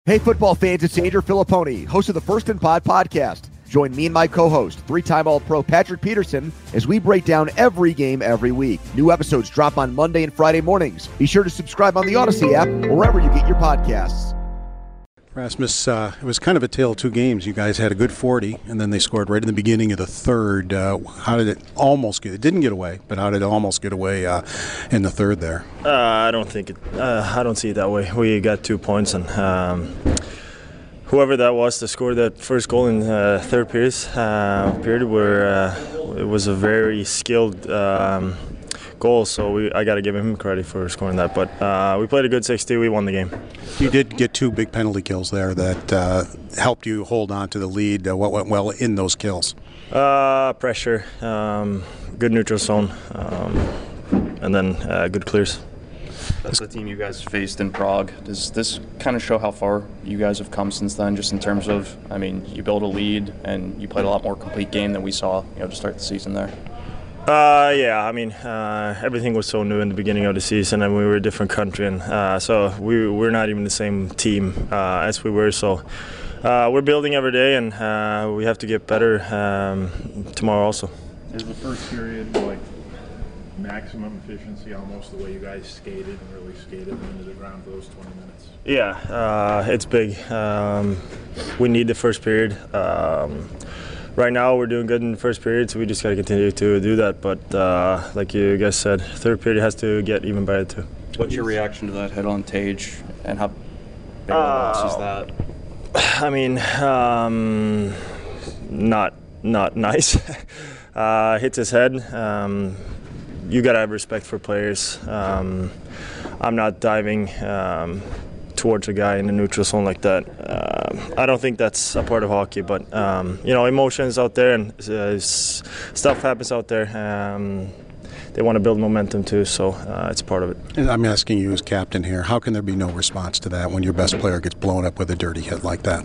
Hey, football fans, it's Andrew Filipponi, host of the First and Pod podcast. Join me and my co-host, three-time All-Pro Patrick Peterson, as we break down every game every week. New episodes drop on Monday and Friday mornings. Be sure to subscribe on the Odyssey app or wherever you get your podcasts. Rasmus, it was kind of a tale of two games. You guys had a good 40, and then they scored right in the beginning of the third. How did it almost get? It didn't get away, but how did it almost get away in the third there? I don't think it. I don't see it that way. We got 2 points, and whoever that was that scored that first goal in third period, where it was a very skilled goal, so I got to give him credit for scoring that. But we played a good 60. We won the game. You did get two big penalty kills there that helped you hold on to the lead. What went well in those kills? Pressure, good neutral zone, and then good clears. That's the team you guys faced in Prague. Does this kind of show how far you guys have come since then, just in terms of, I mean, you built a lead and you played a lot more complete game than we saw, to start the season there? Yeah, I mean, everything was so new in the beginning of the season, and we were a different country, and so we're not even the same team as we were. So we're building every day, and we have to get better tomorrow also. Is the first period like maximum efficiency, almost the way you guys skated and really skated into the ground for those 20 minutes? Yeah, it's big. We need the first period. Right now we're doing good in the first period, so we just got to continue to do that. But like you guys said, third period has to get even better too. What's your reaction to that hit on Tage, and how big a loss is that? I mean, not nice. Hits his head. You got to have respect for players. I'm not diving towards a guy in the neutral zone like that. I don't think that's a part of hockey, but emotions out there, and stuff happens out there. They want to build momentum too, so it's part of it. And I'm asking you as captain here, how can there be no response to that when your best player gets blown up with a dirty hit like that?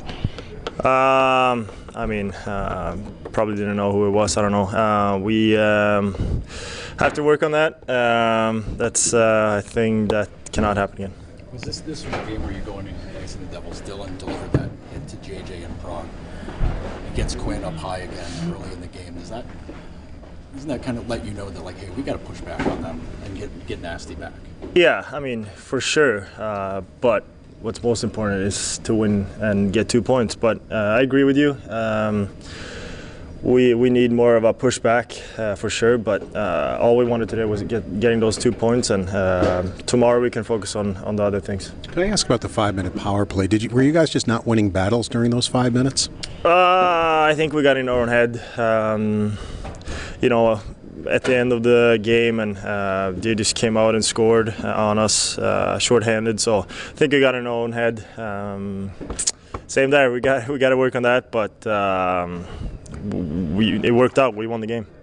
I mean, probably didn't know who it was. I don't know. We have to work on that. That's a thing that cannot happen again. Was this was a game where you're going against the Devils? Dylan delivered that hit to JJ in Prague. He gets Quinn up high again early in the game. Doesn't that kind of let you know that, like, hey, we got to push back on them and get nasty back? Yeah, I mean, for sure. But what's most important is to win and get 2 points. But I agree with you. We need more of a pushback for sure, but all we wanted today was getting those 2 points, and tomorrow we can focus on the other things. Can I ask about the 5-minute power play? Were you guys just not winning battles during those 5 minutes? I think we got in our own head. At the end of the game, and they just came out and scored on us shorthanded. So I think we got in our own head. Same there. We got to work on that, but it worked out. We won the game.